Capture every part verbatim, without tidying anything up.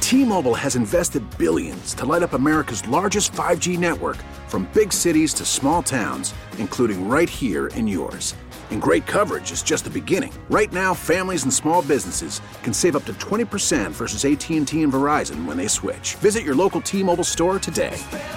T-Mobile has invested billions to light up America's largest five G network, from big cities to small towns, including right here in yours. And great coverage is just the beginning. Right now, families and small businesses can save up to twenty percent versus A T and T and Verizon when they switch. Visit your local T-Mobile store today.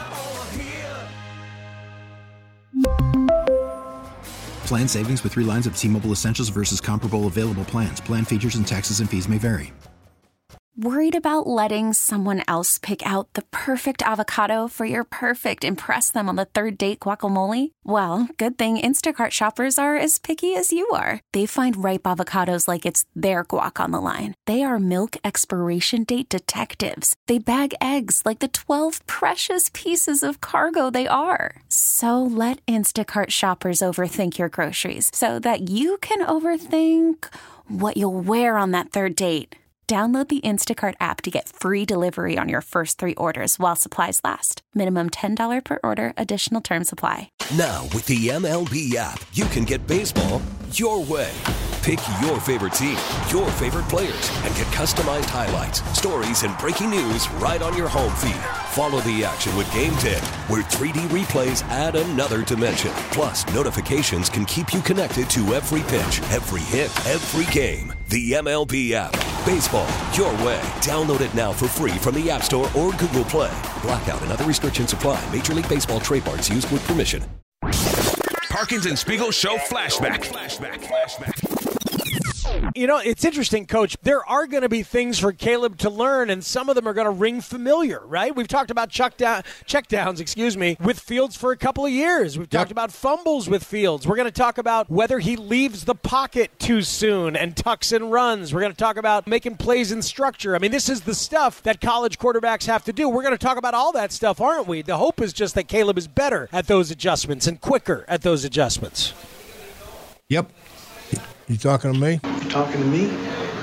Plan savings with three lines of T-Mobile Essentials versus comparable available plans. Plan features and taxes and fees may vary. Worried about letting someone else pick out the perfect avocado for your perfect impress them on the third date guacamole? Well, good thing Instacart shoppers are as picky as you are. They find ripe avocados like it's their guac on the line. They are milk expiration date detectives. They bag eggs like the twelve precious pieces of cargo they are. So let Instacart shoppers overthink your groceries so that you can overthink what you'll wear on that third date. Download the Instacart app to get free delivery on your first three orders while supplies last. Minimum ten dollars per order. Additional terms apply. Now, with the M L B app, you can get baseball your way. Pick your favorite team, your favorite players, and get customized highlights, stories, and breaking news right on your home feed. Follow the action with Game Tip, where three D replays add another dimension. Plus, notifications can keep you connected to every pitch, every hit, every game. The M L B app. Baseball your way. Download it now for free from the App Store or Google Play. Blackout and other restrictions apply. Major League Baseball trademarks used with permission. Parkins and Spiegel Show Flashback. Flashback. Flashback. You know, it's interesting, Coach. There are going to be things for Caleb to learn, and some of them are going to ring familiar, right? We've talked about chuck down, check downs, excuse me, with Fields for a couple of years. We've talked yep. about fumbles with Fields. We're going to talk about whether he leaves the pocket too soon and tucks and runs. We're going to talk about making plays in structure. I mean, this is the stuff that college quarterbacks have to do. We're going to talk about all that stuff, aren't we? The hope is just that Caleb is better at those adjustments and quicker at those adjustments. Yep. You talking to me? You talking to me?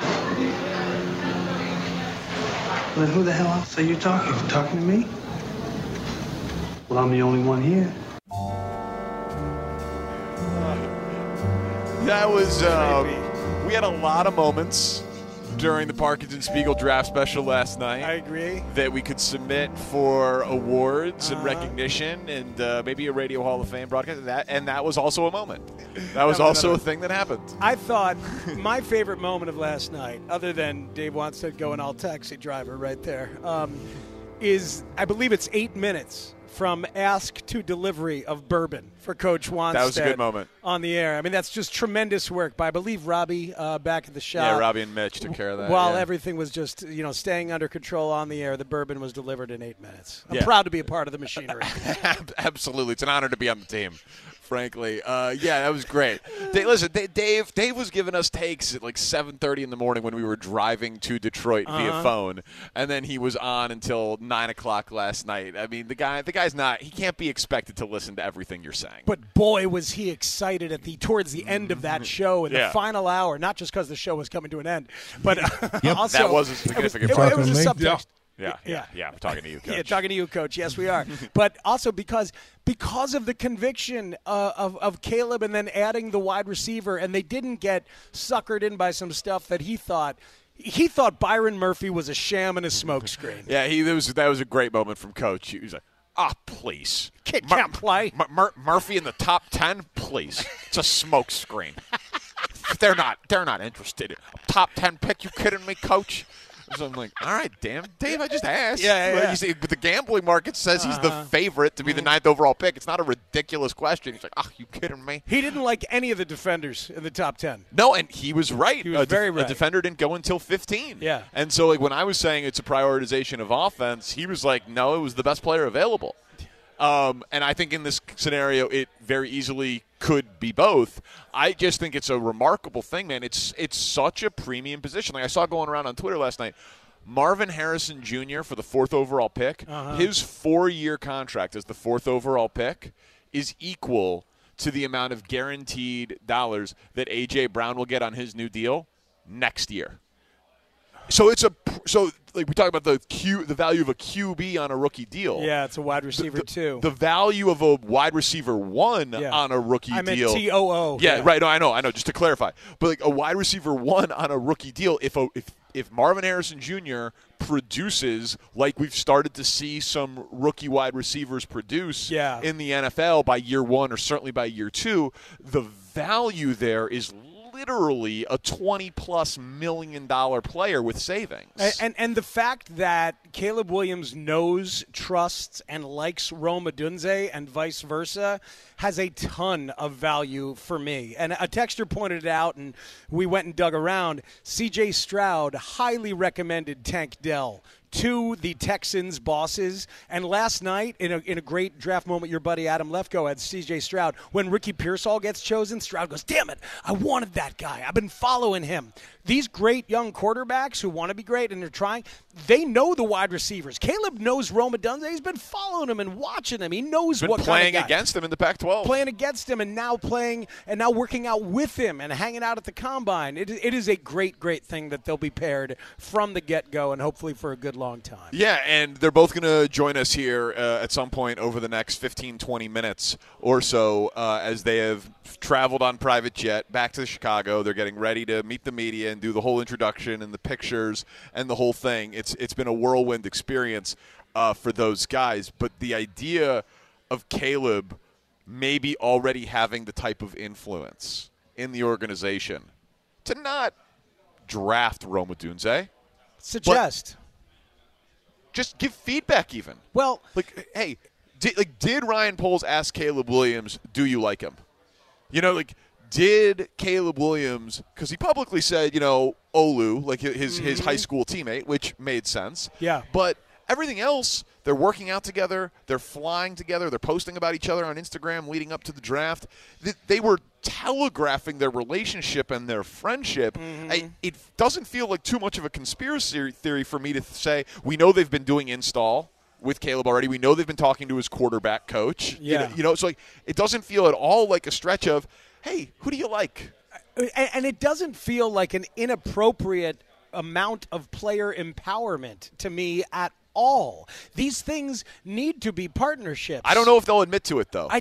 Well, then who the hell else are you talking to? Talking to me? Well, I'm the only one here. That was, uh, we had a lot of moments during the Parkins and Spiegel draft special last night. I agree. That we could submit for awards uh-huh. and recognition and uh, maybe a Radio Hall of Fame broadcast. And that, and that was also a moment. That was also a thing that happened. I thought my favorite moment of last night, other than Dave Wanstead going all taxi driver right there, um, is I believe it's eight minutes from ask to delivery of bourbon for Coach Wanstead. That was a good moment. On the air. I mean, that's just tremendous work by, I believe, Robbie uh, back at the shop. Yeah, Robbie and Mitch took care of that. While yeah. everything was just, you know, staying under control on the air, the bourbon was delivered in eight minutes. I'm yeah. proud to be a part of the machinery. Absolutely. It's an honor to be on the team. Frankly, uh, yeah, that was great. Dave, listen, Dave, Dave was giving us takes at like seven thirty in the morning when we were driving to Detroit uh-huh. via phone, and then he was on until nine o'clock last night. I mean, the guy, the guy's not. He can't be expected to listen to everything you're saying. But boy, was he excited at the towards the end of that show in yeah. the final hour. Not just because the show was coming to an end, but yep. also that was a significant. It was, it, it was a subtext. Yeah. Yeah, yeah, yeah. I'm talking to you, Coach. Yeah, talking to you, Coach. Yes, we are. But also because because of the conviction uh, of, of Caleb and then adding the wide receiver, and they didn't get suckered in by some stuff that he thought. He thought Byron Murphy was a sham and a smokescreen. Yeah, he that was, that was a great moment from Coach. He was like, ah, oh, please. Kid Mur- can't play. Mur- Mur- Murphy in the top ten? Please. It's a smokescreen. they're not, they're not interested. Top ten pick? You kidding me, Coach? So I'm like, all right, damn, Dave, I just asked. Yeah, yeah, yeah. You see, but the gambling market says he's uh-huh. the favorite to be the ninth overall pick. It's not a ridiculous question. He's like, oh, you kidding me? He didn't like any of the defenders in the top ten. No, and he was right. He was a very def- right. A defender didn't go until fifteen. Yeah. And so, like, when I was saying it's a prioritization of offense, he was like, no, it was the best player available. Um, and I think in this scenario, it very easily could be both. I just think it's a remarkable thing, man. It's it's such a premium position. Like I saw going around on Twitter last night, Marvin Harrison Junior for the fourth overall pick, uh-huh. his four-year contract as the fourth overall pick is equal to the amount of guaranteed dollars that A J. Brown will get on his new deal next year. So it's a so like we talk about the Q the value of a Q B on a rookie deal. Yeah, it's a wide receiver the, the, too. The value of a wide receiver one yeah. on a rookie I deal. I meant T O O. Yeah, yeah, right. No, I know, I know. Just to clarify, but like a wide receiver one on a rookie deal, if a, if if Marvin Harrison Junior produces like we've started to see some rookie wide receivers produce yeah. in the N F L by year one or certainly by year two, the value there is literally a twenty-plus million dollar player with savings. And, and and the fact that Caleb Williams knows, trusts, and likes Rome Odunze and vice versa has a ton of value for me. And a texter pointed it out, and we went and dug around. C J Stroud highly recommended Tank Dell to the Texans bosses. And last night, in a in a great draft moment, your buddy Adam Lefko had C J Stroud. When Ricky Pearsall gets chosen, Stroud goes, damn it, I wanted that guy. I've been following him. These great young quarterbacks who want to be great and they're trying, they know the wide receivers. Caleb knows Rome Odunze. He's been following him and watching him. He knows been what playing kind of guy. against him in the Pac twelve. Playing against him and now playing and now working out with him and hanging out at the combine. It, it is a great, great thing that they'll be paired from the get-go and hopefully for a good long time. Yeah, and they're both going to join us here uh, at some point over the next fifteen, twenty minutes or so uh, as they have traveled on private jet back to Chicago. They're getting ready to meet the media and do the whole introduction and the pictures and the whole thing. It's It's been a whirlwind experience uh, for those guys. But the idea of Caleb maybe already having the type of influence in the organization to not draft Rome Odunze. Suggest. Just give feedback even. Well, like, hey, did, like, did Ryan Poles ask Caleb Williams, do you like him? You know, like, did Caleb Williams, because he publicly said, you know, Olu, like his, mm-hmm. his high school teammate, which made sense. Yeah. But everything else, they're working out together. They're flying together. They're posting about each other on Instagram leading up to the draft. They were telegraphing their relationship and their friendship. Mm-hmm. I, it doesn't feel like too much of a conspiracy theory for me to say we know they've been doing install with Caleb already. We know they've been talking to his quarterback coach. Yeah. You know, you know, so like, it doesn't feel at all like a stretch of, hey, who do you like? And, and it doesn't feel like an inappropriate amount of player empowerment to me at all. These things need to be partnerships. I don't know if they'll admit to it, though. I,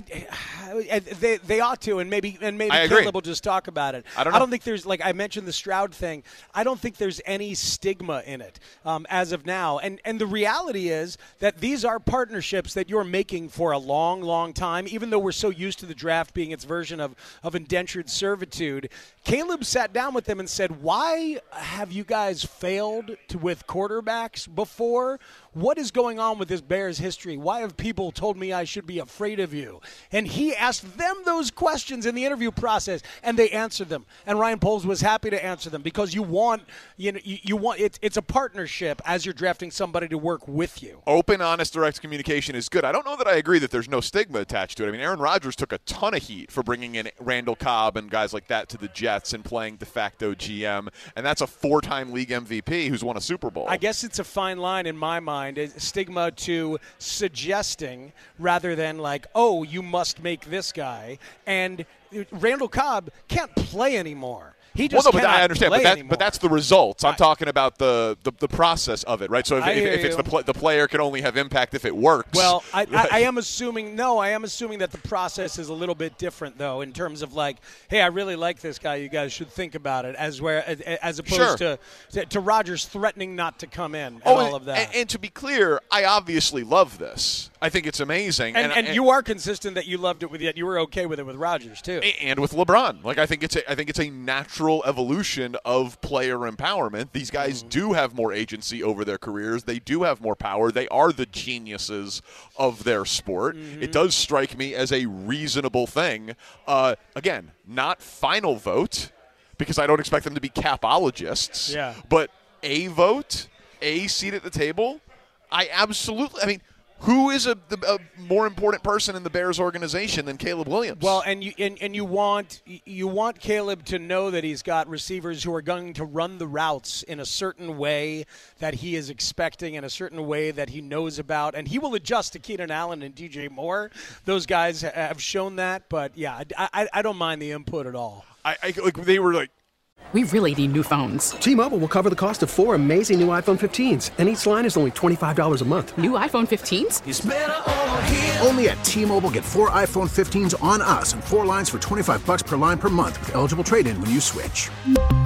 they they ought to, and maybe and maybe I agree. Caleb will just talk about it. I don't know. I don't think there's, like I mentioned the Stroud thing, I don't think there's any stigma in it um, as of now. And and the reality is that these are partnerships that you're making for a long, long time, even though we're so used to the draft being its version of, of indentured servitude. Caleb sat down with them and said, why have you guys failed to, with quarterbacks before? What is going on with this Bears history? Why have people told me I should be afraid of you? And he asked them those questions in the interview process, and they answered them. And Ryan Poles was happy to answer them because you want, you know, you, you want it's it's a partnership as you're drafting somebody to work with you. Open, honest, direct communication is good. I don't know that I agree that there's no stigma attached to it. I mean, Aaron Rodgers took a ton of heat for bringing in Randall Cobb and guys like that to the Jets and playing de facto G M, and that's a four-time league M V P who's won a Super Bowl. I guess it's a fine line in my mind. Stigma to suggesting rather than like, oh, you must make this guy. And Randall Cobb can't play anymore. He just well, no, but cannot I understand, play but, that, anymore. but that's the results. I'm I, talking about the, the, the process of it, right? So if, if, if it's the pl- the player can only have impact if it works. Well, I, I, I am assuming no, I am assuming that the process is a little bit different though, in terms of like, hey, I really like this guy. You guys should think about it, as where as opposed sure. to, to to Rodgers threatening not to come in and oh, all of that. And, and to be clear, I obviously love this. I think it's amazing. And, and, and, and you are consistent that you loved it with yet you were okay with it with Rodgers too, and with LeBron. Like I think it's a, I think it's a natural evolution of player empowerment. These guys mm. do have more agency over their careers. They do have more power. They are the geniuses of their sport. Mm-hmm. It does strike me as a reasonable thing. Uh, again, not final vote, because I don't expect them to be capologists. Yeah. But a vote, a seat at the table. I absolutely. I mean. Who is a, a more important person in the Bears organization than Caleb Williams? Well, and you and, and you want you want Caleb to know that he's got receivers who are going to run the routes in a certain way that he is expecting, in a certain way that he knows about, and he will adjust to Keenan Allen and D J Moore. Those guys have shown that, but yeah, I, I, I don't mind the input at all. I, I like they were like. We really need new phones. T-Mobile will cover the cost of four amazing new iPhone fifteens, and each line is only twenty-five dollars a month. New iPhone fifteens? It's better over here. Only at T-Mobile, get four iPhone fifteens on us and four lines for twenty-five dollars per line per month with eligible trade-in when you switch.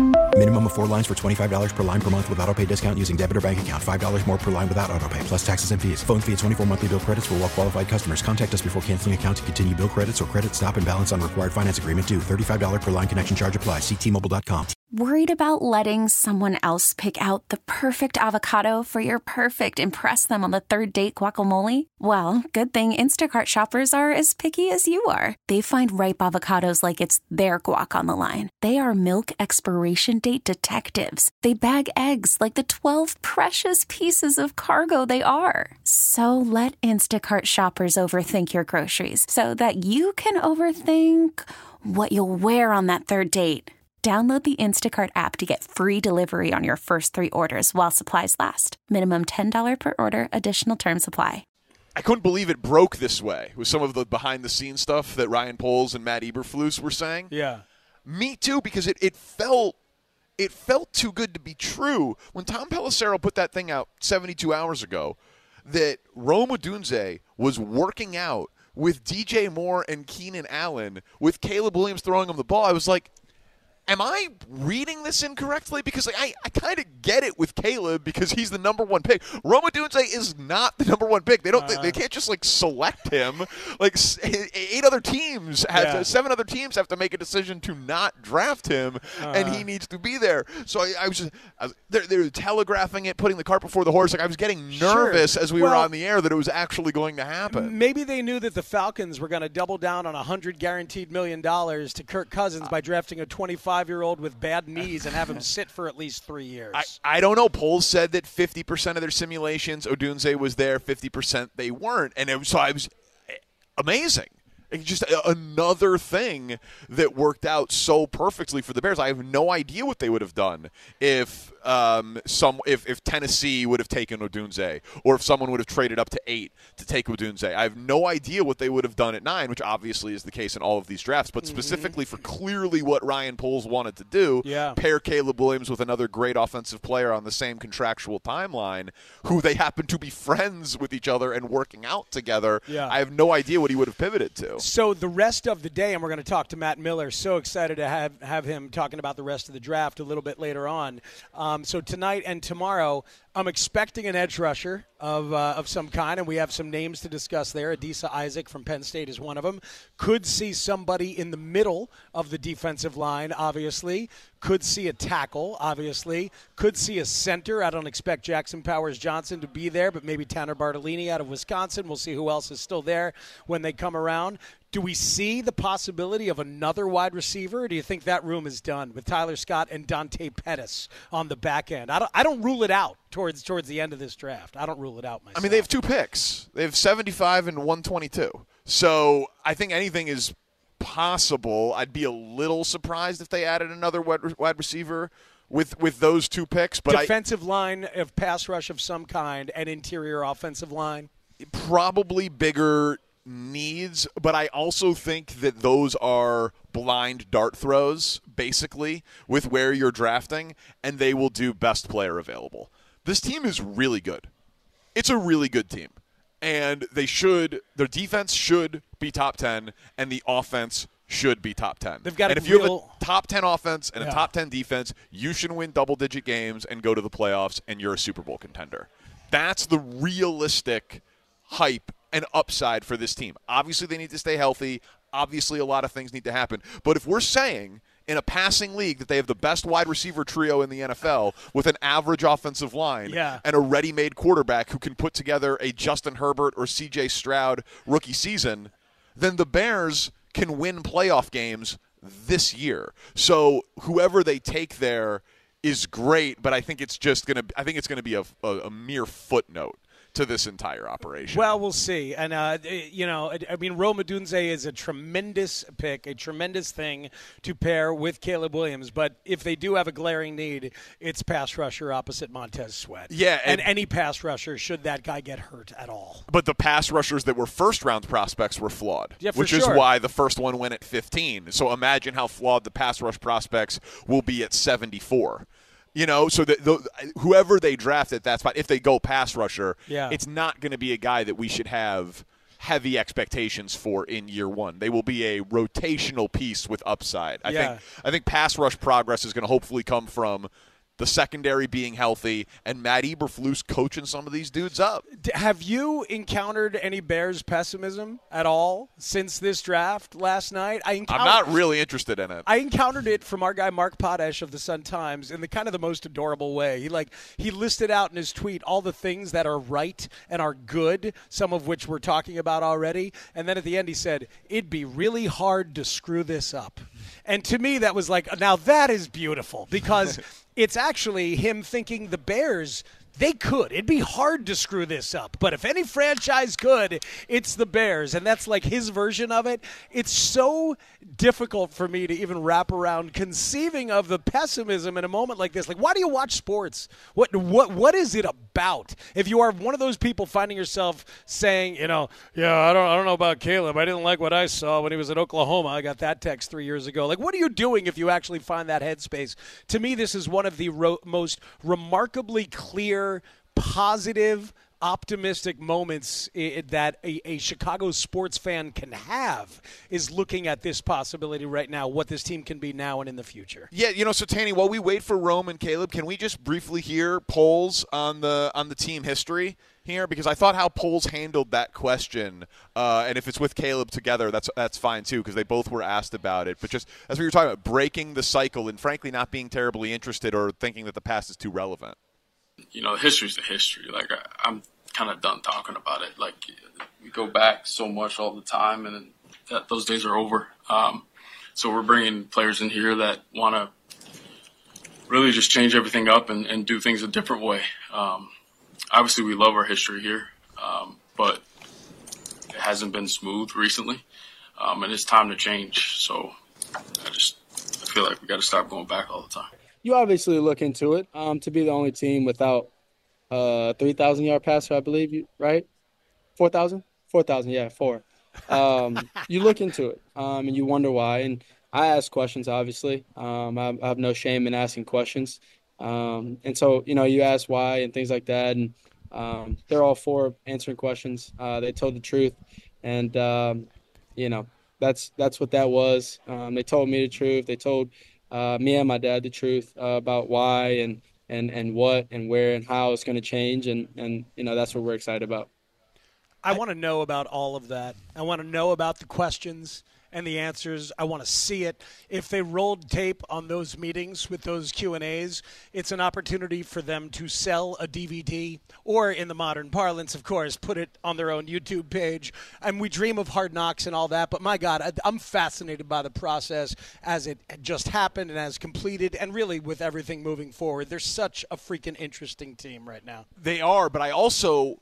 Minimum of four lines for twenty-five dollars per line per month with auto pay discount using debit or bank account. five dollars more per line without auto pay, plus taxes and fees. Phone fee at twenty-four monthly bill credits for well qualified customers. Contact us before canceling account to continue bill credits or credit stop and balance on required finance agreement due. thirty-five dollars per line connection charge applies. See T Mobile dot com. Worried about letting someone else pick out the perfect avocado for your perfect impress them on the third date guacamole? Well, good thing Instacart shoppers are as picky as you are. They find ripe avocados like it's their guac on the line. They are milk expiration date detectives. They bag eggs like the twelve precious pieces of cargo they are. So let Instacart shoppers overthink your groceries so that you can overthink what you'll wear on that third date. Download the Instacart app to get free delivery on your first three orders while supplies last. Minimum ten dollars per order. Additional terms apply. I couldn't believe it broke this way with some of the behind-the-scenes stuff that Ryan Poles and Matt Eberflus were saying. Yeah. Me too, because it, it felt it felt too good to be true. When Tom Pelissero put that thing out seventy-two hours ago, that Rome Odunze was working out with D J Moore and Keenan Allen, with Caleb Williams throwing him the ball, I was like, am I reading this incorrectly? Because like, I, I kind of get it with Caleb because he's the number one pick. Rome Odunze is not the number one pick. They don't. Uh, they, they can't just like select him. Like eight other teams, have yeah. to, seven other teams have to make a decision to not draft him, uh, and he needs to be there. So I, I was just I was, they're, they're telegraphing it, putting the cart before the horse. Like I was getting nervous sure. as we well, were on the air that it was actually going to happen. Maybe they knew that the Falcons were going to double down on a hundred guaranteed million dollars to Kirk Cousins by drafting a twenty-five. Five-year-old with bad knees and have him sit for at least three years. I, I don't know. Polls said that fifty percent of their simulations, Odunze was there, fifty percent they weren't. And it was, so I was amazing. It's just another thing that worked out so perfectly for the Bears. I have no idea what they would have done if um, some if, if Tennessee would have taken Odunze, or if someone would have traded up to eight to take Odunze. I have no idea what they would have done at nine, which obviously is the case in all of these drafts, but mm-hmm. specifically for clearly what Ryan Poles wanted to do, yeah. pair Caleb Williams with another great offensive player on the same contractual timeline, who they happen to be friends with each other and working out together. Yeah. I have no idea what he would have pivoted to. So the rest of the day, and we're going to talk to Matt Miller. So excited to have, have him talking about the rest of the draft a little bit later on. Um, so tonight and tomorrow, I'm expecting an edge rusher of uh, of some kind, and we have some names to discuss there. Adisa Isaac from Penn State is one of them. Could see somebody in the middle of the defensive line, obviously. Could see a tackle, obviously. Could see a center. I don't expect Jackson Powers Johnson to be there, but maybe Tanner Bartolini out of Wisconsin. We'll see who else is still there when they come around. Do we see the possibility of another wide receiver, or do you think that room is done with Tyler Scott and Dante Pettis on the back end? I don't, I don't rule it out towards towards the end of this draft. I don't rule it out myself. I mean, they have two picks. They have seventy-five and one twenty-two. So I think anything is possible. I'd be a little surprised if they added another wide receiver with with those two picks. But defensive I, line of pass rush of some kind and interior offensive line? Probably bigger needs, but I also think that those are blind dart throws, basically, with where you're drafting, and they will do best player available. This team is really good. It's a really good team. And they should, their defense should be top ten, and the offense should be top ten. They've got and a if you real, have a top ten offense and yeah. a top ten defense, you should win double-digit games and go to the playoffs, and you're a Super Bowl contender. That's the realistic hype and upside for this team. Obviously, they need to stay healthy. Obviously, a lot of things need to happen. But if we're saying in a passing league that they have the best wide receiver trio in the N F L with an average offensive line yeah. and a ready-made quarterback who can put together a Justin Herbert or C J Stroud rookie season, then the Bears can win playoff games this year. So whoever they take there is great, but I think it's just going to I think it's going to be a, a, a mere footnote to this entire operation. Well, we'll see. And, uh, you know, I mean, Rome Odunze is a tremendous pick, a tremendous thing to pair with Caleb Williams. But if they do have a glaring need, it's pass rusher opposite Montez Sweat. Yeah. And, and any pass rusher, should that guy get hurt at all. But the pass rushers that were first-round prospects were flawed, yeah, for which sure. is why the first one went at fifteen. So imagine how flawed the pass rush prospects will be at seventy-four. You know, so the, the, whoever they draft at that spot, if they go pass rusher, yeah. it's not going to be a guy that we should have heavy expectations for in year one. They will be a rotational piece with upside. I Yeah. think I think pass rush progress is going to hopefully come from the secondary being healthy and Matt Eberflus coaching some of these dudes up. Have you encountered any Bears pessimism at all since this draft last night? I I'm not really interested in it. I encountered it from our guy Mark Potash of the Sun-Times in the kind of the most adorable way. He like he listed out in his tweet all the things that are right and are good, some of which we're talking about already, and then at the end he said, "It'd be really hard to screw this up." And to me that was like, now that is beautiful, because it's actually him thinking the Bears, they could. It'd be hard to screw this up. But if any franchise could, it's the Bears. And that's like his version of it. It's so difficult for me to even wrap around conceiving of the pessimism in a moment like this. Like, why do you watch sports? What what what is it about? If you are one of those people finding yourself saying, you know, yeah, I don't I don't know about Caleb. I didn't like what I saw when he was at Oklahoma. I got that text three years ago. Like, what are you doing if you actually find that headspace? To me, this is one of the ro- most remarkably clear, positive, optimistic moments I- that a, a Chicago sports fan can have, is looking at this possibility right now, what this team can be now and in the future. Yeah, you know, so Tanny, while we wait for Rome and Caleb, can we just briefly hear polls on the on the team history here? Because I thought how polls handled that question, uh, and if it's with Caleb together, that's that's fine too, because they both were asked about it. But just as we were talking about breaking the cycle and frankly not being terribly interested or thinking that the past is too relevant. You know, history's the history. Like, I, I'm kind of done talking about it. Like, we go back so much all the time, and that, those days are over. Um, so we're bringing players in here that want to really just change everything up and, and do things a different way. Um, obviously, we love our history here, um, but it hasn't been smooth recently, um, and it's time to change. So I just I feel like we got to stop going back all the time. You obviously look into it. Um, to be the only team without uh three thousand yard passer, I believe you right, four thousand, four thousand, yeah, four. Um, you look into it, um, and you wonder why. And I ask questions, obviously. Um, I, I have no shame in asking questions. Um, and so you know, you ask why and things like that, and um, they're all for answering questions. Uh, they told the truth, and um, you know, that's that's what that was. Um, they told me the truth. They told. Uh, me and my dad the truth uh, about why and, and, and what and where and how it's going to change, and, and you know that's what we're excited about. I want to know about all of that. I want to know about the questions and the answers. I want to see it. If they rolled tape on those meetings with those Q and A's, it's an opportunity for them to sell a D V D, or in the modern parlance, of course, put it on their own YouTube page. And we dream of Hard Knocks and all that, but my God, I, I'm fascinated by the process as it just happened and as completed, and really with everything moving forward. They're such a freaking interesting team right now. They are, but I also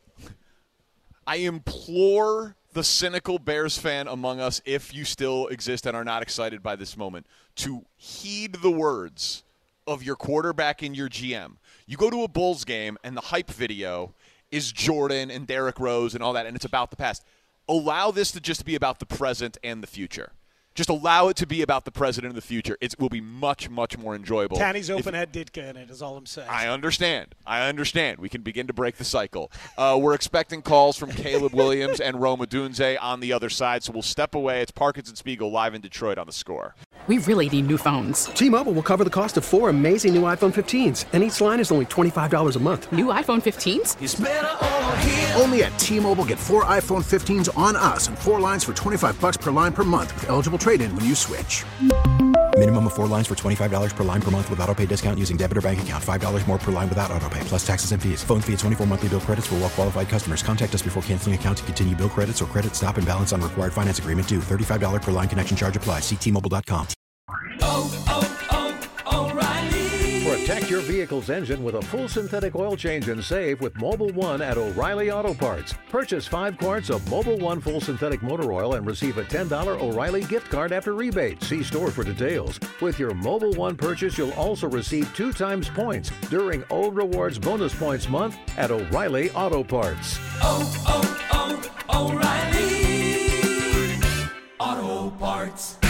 I implore the cynical Bears fan among us, if you still exist and are not excited by this moment, to heed the words of your quarterback and your G M. You go to a Bulls game and the hype video is Jordan and Derrick Rose and all that, and it's about the past. Allow this to just be about the present and the future. Just allow it to be about the present and the future. It will be much, much more enjoyable. Tanny's If- open had Ditka in it, is all I'm saying. I understand. I understand. We can begin to break the cycle. Uh, we're expecting calls from Caleb Williams and Rome Odunze on the other side, so we'll step away. It's Parkins and Spiegel live in Detroit on The Score. We really need new phones. T-Mobile will cover the cost of four amazing new iPhone fifteens, and each line is only twenty-five dollars a month. New iPhone fifteens? It's better over here. Only at T-Mobile, get four iPhone fifteens on us and four lines for twenty-five bucks per line per month with eligible trade-in when you switch. Minimum of four lines for twenty-five dollars per line per month with autopay discount using debit or bank account. five dollars more per line without autopay, plus taxes and fees. Phone fee at twenty-four monthly bill credits for well-qualified customers. Contact us before canceling account to continue bill credits or credit stop and balance on required finance agreement due. thirty-five dollars per line connection charge applies. See T Mobile dot com. Oh, oh, oh, O'Reilly. Protect your vehicle's engine with a full synthetic oil change and save with Mobil one at O'Reilly Auto Parts. Purchase five quarts of Mobil one full synthetic motor oil and receive a ten dollars O'Reilly gift card after rebate. See store for details. With your Mobil one purchase, you'll also receive two times points during O Rewards Bonus Points Month at O'Reilly Auto Parts. Oh, oh, oh, O'Reilly Auto Parts.